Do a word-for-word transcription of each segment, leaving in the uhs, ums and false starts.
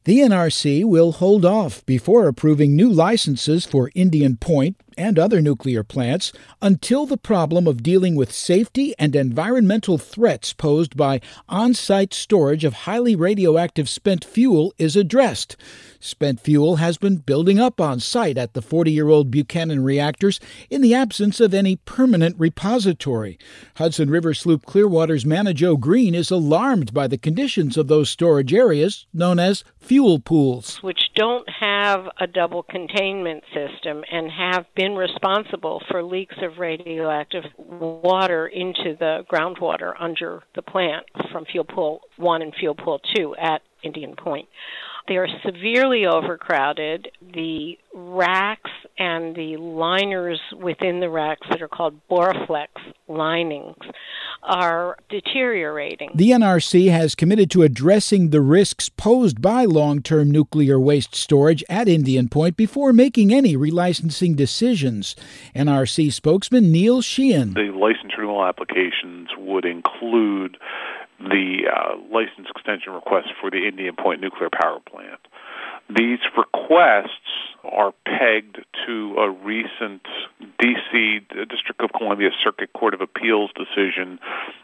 The N R C will hold off before approving new licenses for Indian Point and other nuclear plants until the problem of dealing with safety and environmental threats posed by on-site storage of highly radioactive spent fuel is addressed. Spent fuel has been building up on site at the forty-year-old Buchanan reactors in the absence of any permanent repository. Hudson River Sloop Clearwater's Manna Joe Green is alarmed by the conditions of those storage areas known as fuel pools, which don't have a double containment system and have been responsible for leaks of radioactive water into the groundwater under the plant from Fuel Pool one and Fuel Pool two at Indian Point. They are severely overcrowded. The racks and the liners within the racks that are called Boraflex linings are deteriorating. The N R C has committed to addressing the risks posed by long-term nuclear waste storage at Indian Point before making any relicensing decisions. N R C spokesman Neil Sheehan. The license renewal applications would include the uh, license extension request for the Indian Point nuclear power plant. These requests are pegged to a recent D C District of Columbia Circuit Court of Appeals decision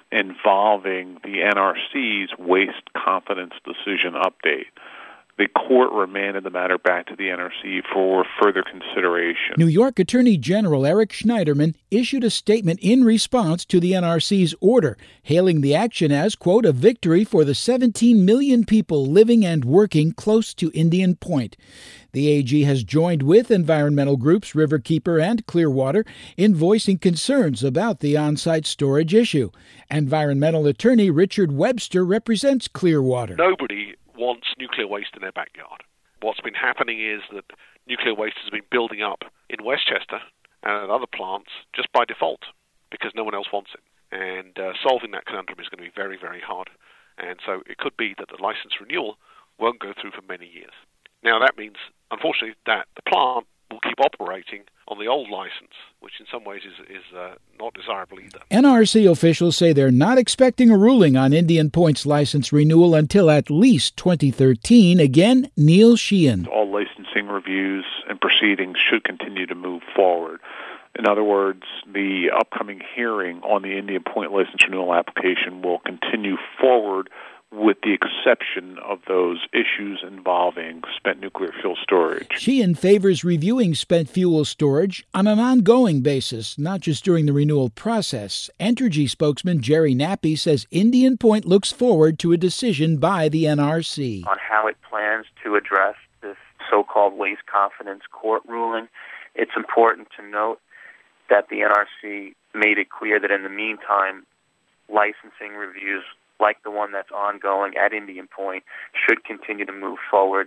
involving the N R C's waste confidence decision update. The court remanded the matter back to the N R C for further consideration. New York Attorney General Eric Schneiderman issued a statement in response to the N R C's order, hailing the action as, quote, a victory for the seventeen million people living and working close to Indian Point. The A G has joined with environmental groups Riverkeeper and Clearwater in voicing concerns about the on-site storage issue. Environmental attorney Richard Webster represents Clearwater. Nobody wants nuclear waste in their backyard. What's been happening is that nuclear waste has been building up in Westchester and at other plants just by default because no one else wants it. And uh, solving that conundrum is going to be very, very hard. And so it could be that the license renewal won't go through for many years. Now that means, unfortunately, that the plant will keep operating on the old license, which in some ways is, is uh, not desirable either. N R C officials say they're not expecting a ruling on Indian Point's license renewal until at least twenty thirteen. Again, Neil Sheehan. All licensing reviews and proceedings should continue to move forward. In other words, the upcoming hearing on the Indian Point license renewal application will continue forward with the exception of those issues involving spent nuclear fuel storage. Sheehan favors reviewing spent fuel storage on an ongoing basis, not just during the renewal process. Entergy spokesman Jerry Nappy says Indian Point looks forward to a decision by the N R C on how it plans to address this so-called waste confidence court ruling. It's important to note that the N R C made it clear that in the meantime, licensing reviews like the one that's ongoing at Indian Point should continue to move forward.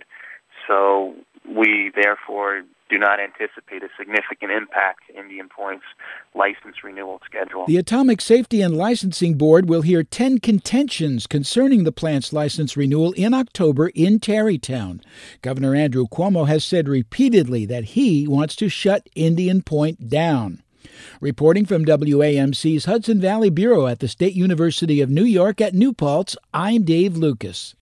So we therefore do not anticipate a significant impact to Indian Point's license renewal schedule. The Atomic Safety and Licensing Board will hear ten contentions concerning the plant's license renewal in October in Tarrytown. Governor Andrew Cuomo has said repeatedly that he wants to shut Indian Point down. Reporting from W A M C's Hudson Valley Bureau at the State University of New York at New Paltz, I'm Dave Lucas.